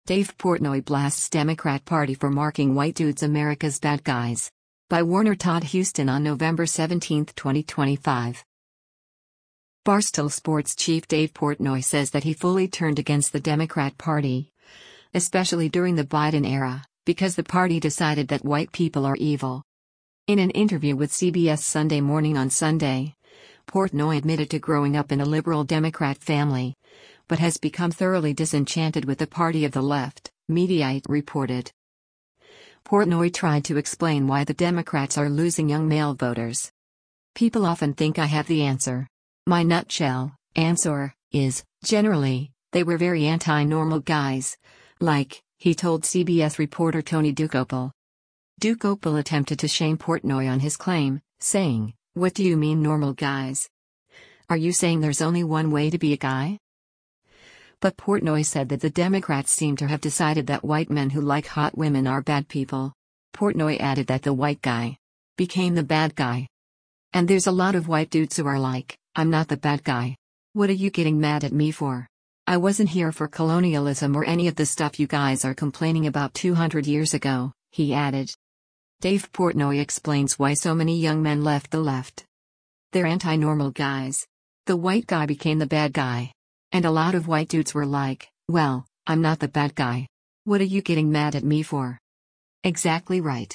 Dave Portnoy blasts Democrat Party for marking white dudes America's bad guys. By Warner Todd Huston on November 17, 2025. Barstool Sports chief Dave Portnoy says that he fully turned against the Democrat Party, especially during the Biden era, because the party decided that white people are evil. In an interview with CBS Sunday Morning on Sunday, Portnoy admitted to growing up in a liberal Democrat family, but has become thoroughly disenchanted with the party of the left, Mediaite reported. Portnoy tried to explain why the Democrats are losing young male voters. People often think I have the answer. My nutshell answer is, generally, they were very anti-normal guys. Like, he told CBS reporter Tony Dokoupil. Dokoupil attempted to shame Portnoy on his claim, saying, "What do you mean normal guys? Are you saying there's only one way to be a guy?" But Portnoy said that the Democrats seem to have decided that white men who like hot women are bad people. Portnoy added that the white guy became the bad guy. And there's a lot of white dudes who are like, "I'm not the bad guy. What are you getting mad at me for? I wasn't here for colonialism or any of the stuff you guys are complaining about 200 years ago," he added. Dave Portnoy explains why so many young men left the left. They're anti-normal guys. The white guy became the bad guy. And a lot of white dudes were like, "Well, I'm not the bad guy. What are you getting mad at me for?" Exactly right.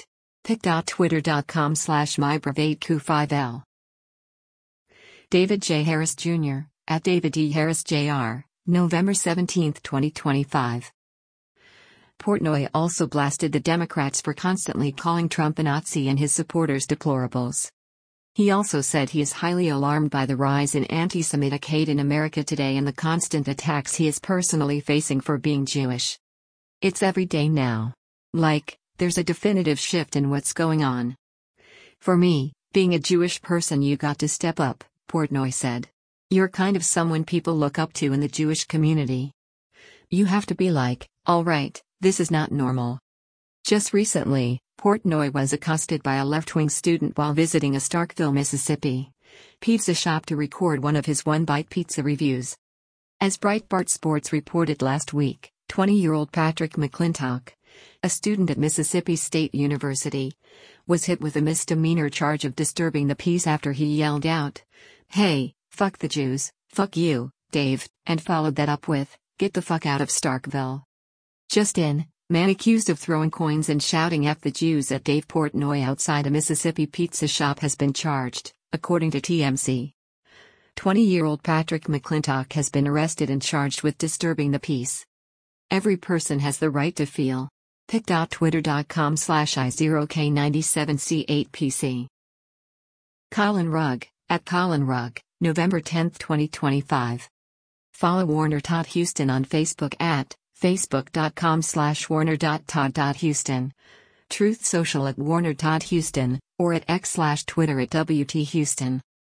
pic.twitter.com/mybrave8q5l. David J. Harris Jr., at David D. Harris Jr., November 17, 2025. Portnoy also blasted the Democrats for constantly calling Trump a Nazi and his supporters deplorables. He also said he is highly alarmed by the rise in anti-Semitic hate in America today and the constant attacks he is personally facing for being Jewish. It's every day now. Like, there's a definitive shift in what's going on. For me, being a Jewish person, you got to step up, Portnoy said. You're kind of someone people look up to in the Jewish community. You have to be like, all right, this is not normal. Just recently, Portnoy was accosted by a left-wing student while visiting a Starkville, Mississippi pizza shop to record one of his one-bite pizza reviews. As Breitbart Sports reported last week, 20-year-old Patrick McClintock, a student at Mississippi State University, was hit with a misdemeanor charge of disturbing the peace after he yelled out, "Hey, fuck the Jews, fuck you, Dave," and followed that up with, "Get the fuck out of Starkville." Just in, man accused of throwing coins and shouting "F the Jews" at Dave Portnoy outside a Mississippi pizza shop has been charged, according to TMZ. 20-year-old Patrick McClintock has been arrested and charged with disturbing the peace. Every person has the right to feel. pic.twitter.com/i0k97c8pc. Colin Rugg, at Colin Rugg, November 10, 2025. Follow Warner Todd Huston on Facebook at facebook.com/warner.todd.huston, Truth Social at Warner Todd Huston, or at x/Twitter at WT Huston.